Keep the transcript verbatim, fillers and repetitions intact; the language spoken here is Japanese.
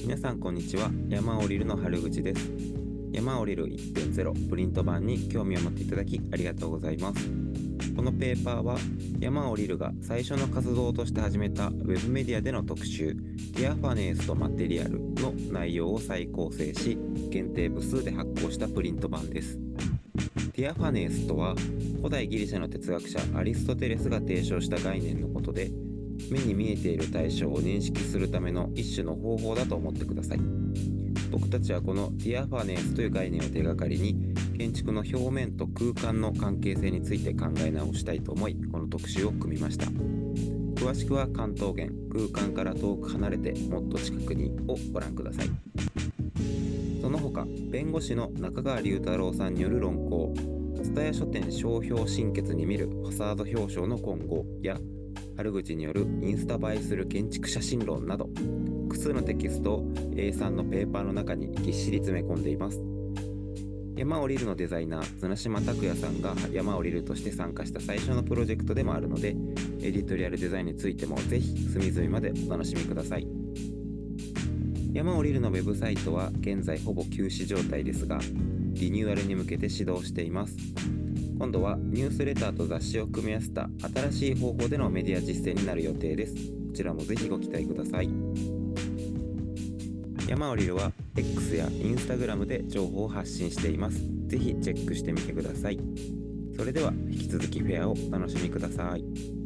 皆さんこんにちは。山降りるの春口です。山降りる いってんゼロ プリント版に興味を持っていただきありがとうございます。このペーパーは山降りるが最初の活動として始めたウェブメディアでの特集ティアファネースとマテリアルの内容を再構成し、限定部数で発行したプリント版です。ティアファネースとは古代ギリシャの哲学者アリストテレスが提唱した概念のことで、目に見えている対象を認識するための一種の方法だと思ってください。僕たちはこのティアファネースという概念を手がかりに建築の表面と空間の関係性について考え直したいと思い、この特集を組みました。詳しくは関東圏空間から遠く離れてもっと近くにをご覧ください。その他、弁護士の中川龍太郎さんによる論考、蔦屋書店商標新決に見るファサード表彰の今後や春口によるインスタ映えする建築写真論など、複数のテキストを エースリー のペーパーの中にぎっしり詰め込んでいます。山降りるのデザイナー綱島拓也さんが山降りるとして参加した最初のプロジェクトでもあるので、エディトリアルデザインについてもぜひ隅々までお楽しみください。山降りるのウェブサイトは現在ほぼ休止状態ですが、リニューアルに向けて始動しています。今度はニュースレターと雑誌を組み合わせた新しい方法でのメディア実践になる予定です。こちらもぜひご期待ください。山降りるは X や Instagram で情報を発信しています。ぜひチェックしてみてください。それでは引き続きフェアをお楽しみください。